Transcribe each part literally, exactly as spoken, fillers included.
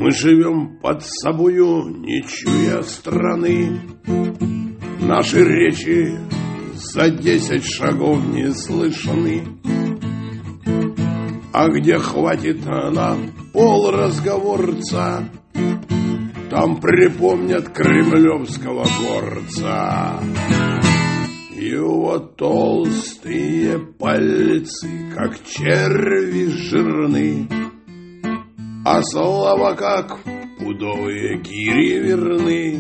Мы живем под собою, не чуя страны. Наши речи за десять шагов не слышны. А где хватит на пол разговорца, там припомнят кремлевского горца. Его толстые пальцы, как черви жирны, а слова, как пудовые гири верны.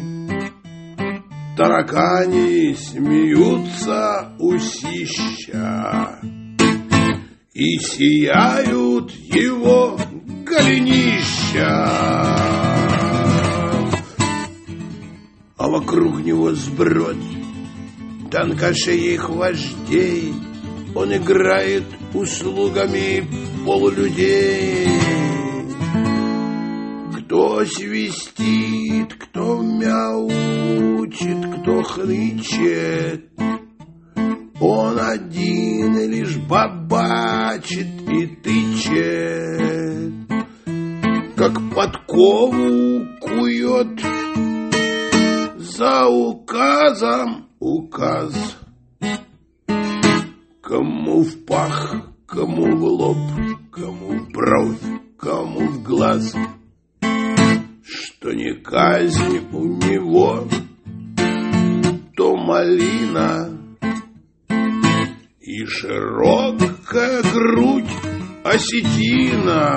Таракани смеются усища, и сияют его голенища. А вокруг него сброд тонкошеих вождей. Он играет услугами полулюдей. Кто свистит, кто мяучит, кто хнычет, он один лишь бабачит и тычет, как подкову кует за указом указ. Кому в пах, кому в лоб, кому в бровь, кому в глаз. Что не казнь у него, то малина и широкая грудь осетина.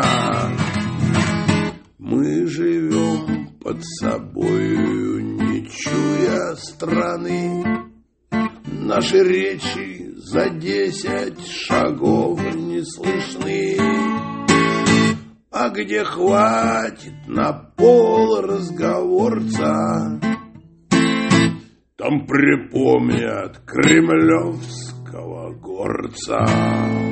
Мы живем под собою, не чуя страны. Наши речи за десять шагов не слышны. А где хватит на пол разговорца, там припомнят кремлевского горца.